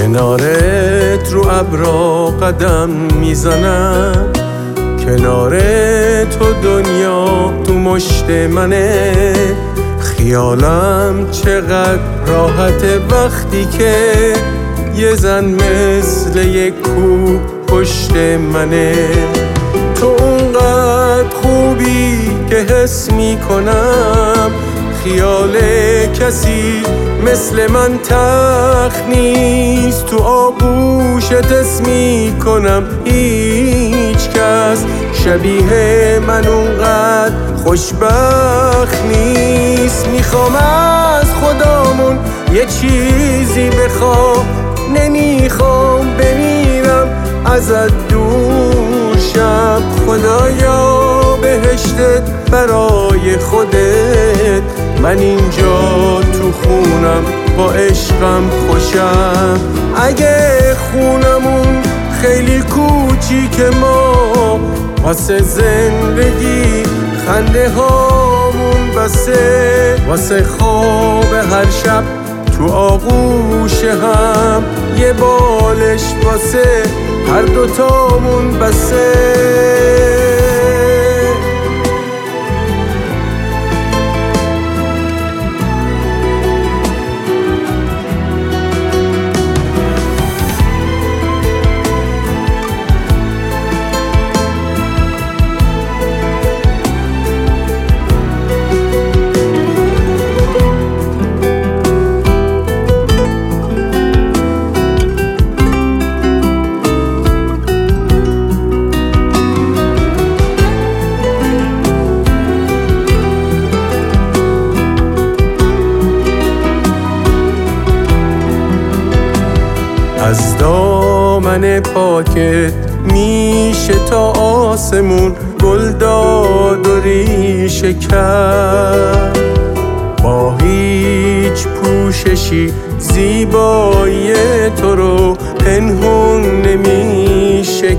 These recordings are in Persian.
کنارت رو ابرا قدم میزنم، کنار تو دنیا تو مشت منه. خیالم چقدر راحته وقتی که یه زن مثل یک کوه پشت منه. تو اونقدر خوبی که حس میکنم خیال کسی مثل من تخت نیست. تو آغوشت حس میکنم هیچ کس شبیه من اونقدر خوشبخت نیست. میخوام از خدامون یه چیزی بخوام، نمیخوام بمیرم ازت دور شم. خدایا بهشتت برای خودت، من اینجا تو خونم با عشقم خوشم. اگه خونمون خیلی کوچیکه ما واسه زندگی خنده هامون بسه، واسه خواب هر شب تو آغوش هم یه بالش واسه هر دوتامون بسه. از دامن پاکت میشه تا آسمون گلداد و ریشه کرد. با هیچ پوششی زیبایی تو رو پنهون نمیشه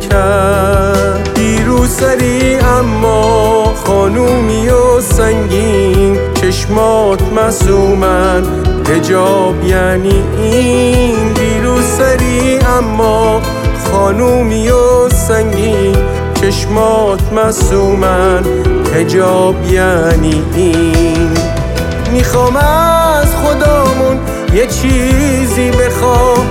کرد. دیروسری اما خانومی و سنگین، چشمات معصومن حجاب یعنی این. دیروسری اما خانومی و سنگین، چشمات معصومن حجاب یعنی این. میخوام از خدامون یه چیزی بخوام،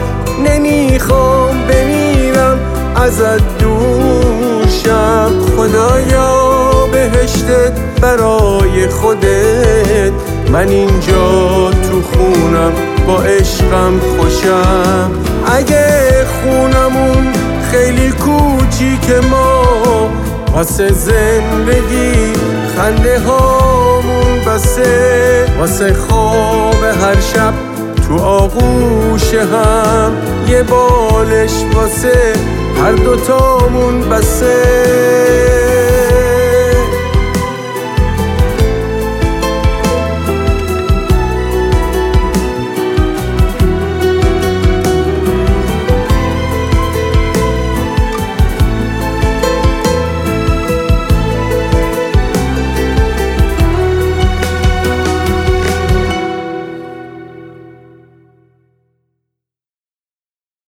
نمیخوام بمیرم ازت دور شم. خدایا بهشتت برای خودت، من اینجا تو خونم با عشقم خوشم. اگه خونمون خیلی کوچیکه ما واسه زندگی خنده هامون بسه، واسه خواب هر شب تو آغوش هم یه بالش واسه هر دوتامون بسه.